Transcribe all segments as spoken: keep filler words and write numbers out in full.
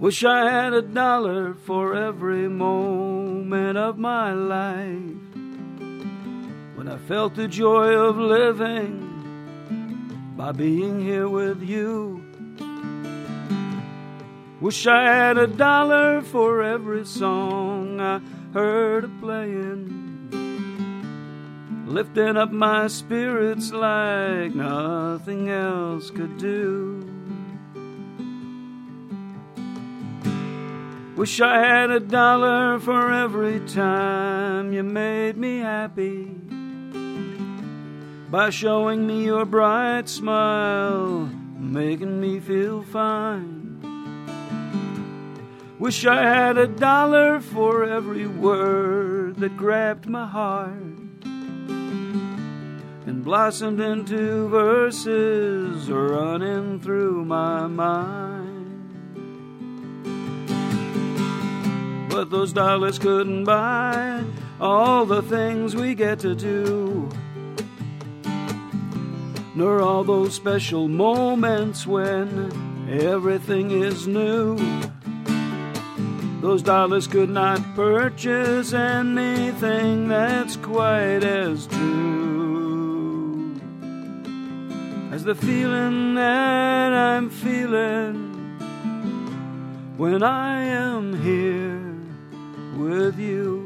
Wish I had a dollar for every moment of my life, when I felt the joy of living by being here with you. Wish I had a dollar for every song I heard a playing, lifting up my spirits like nothing else could do. Wish I had a dollar for every time you made me happy, by showing me your bright smile, making me feel fine. Wish I had a dollar for every word that grabbed my heart and blossomed into verses running through my mind. But those dollars couldn't buy all the things we get to do, nor all those special moments when everything is new. Those dollars could not purchase anything that's quite as true as the feeling that I'm feeling when I am here with you.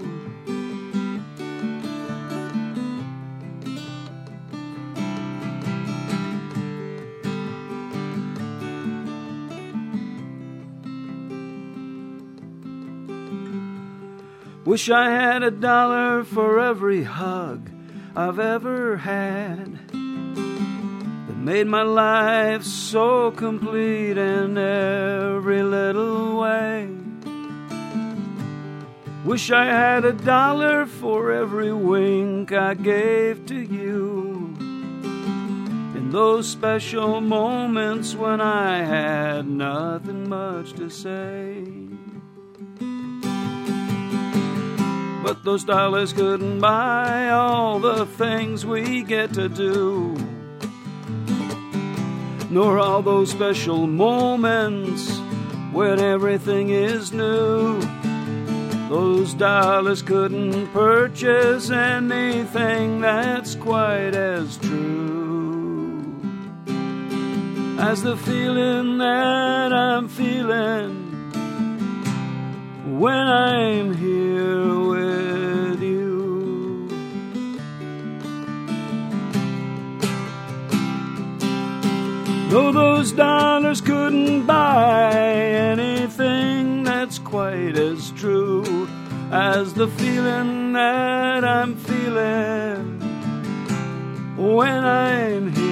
Wish I had a dollar for every hug I've ever had that made my life so complete in every little way. Wish I had a dollar for every wink I gave to you in those special moments when I had nothing much to say. But those dollars couldn't buy all the things we get to do, nor all those special moments when everything is new. Those dollars couldn't purchase anything that's quite as true as the feeling that I'm feeling when I'm here with you. No, those dollars couldn't buy anything that's quite as true as the feeling that I'm feeling when I'm here